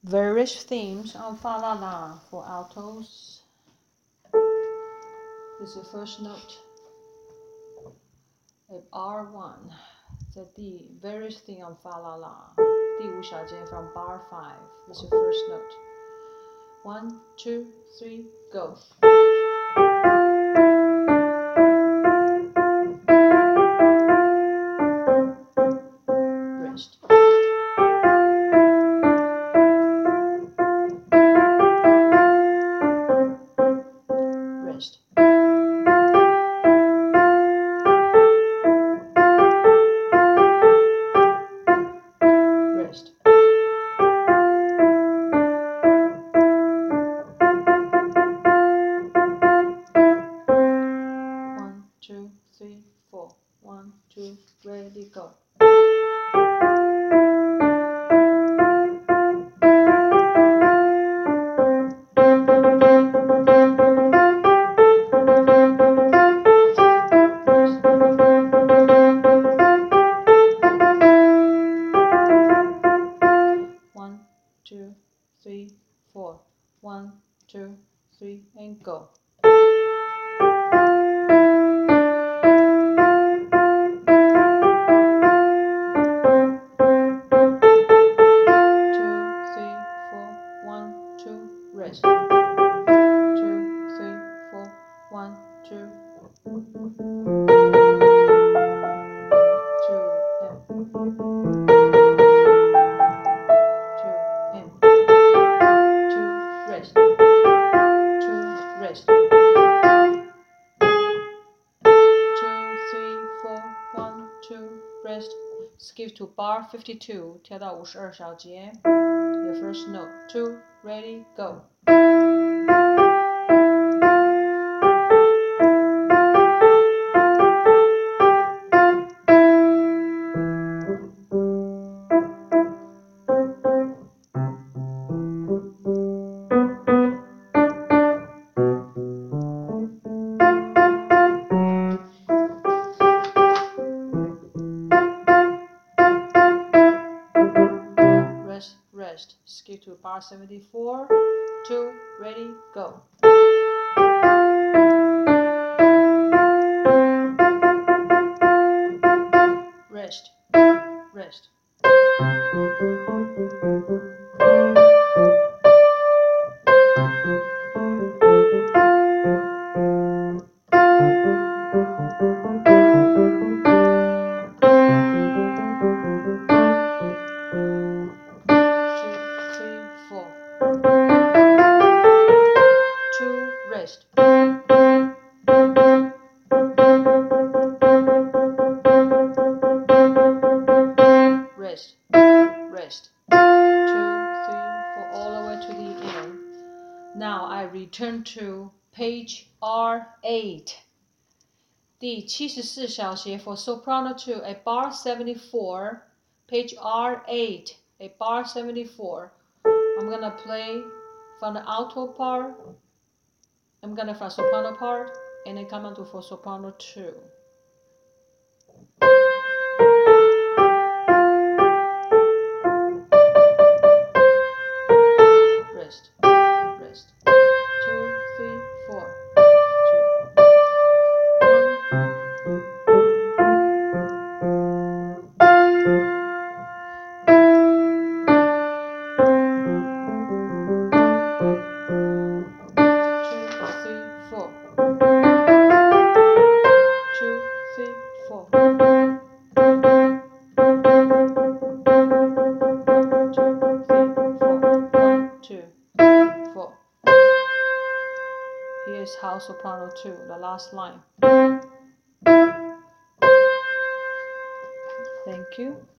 various themes on fa la la for altos. This is the first note. R1, the D, various theme on fa la la. 第五小节 from bar 5. This is the first note. 1, 2, 3, go. Rest. Rest. Rest. One, two, three, four. 1, 2, ready, go. One, two, three, four. 1, 2, 3, and go. Rest. 2, 3, 4. 1, 2. 2 M. 2 M. 2 rest. 2 rest. 2, 3, 4. 1, 2 rest. Skip to bar 52. 跳到52小节。The first note. 2 ready go. Rest. Skip to bar 74. 2 ready go. Rest. Rest. Rest. Rest. Rest. 2, 3, 4, all the way to the end. Now I return to page R8. 第74小节 for soprano 2 at bar 74. Page R8 at bar 74. I'm gonna play from the alto part. I'm gonna from soprano part and then come on to for soprano 2. Rest. Rest. 2, 3, 4. 4. Here's how soprano 2, the last line. Thank you.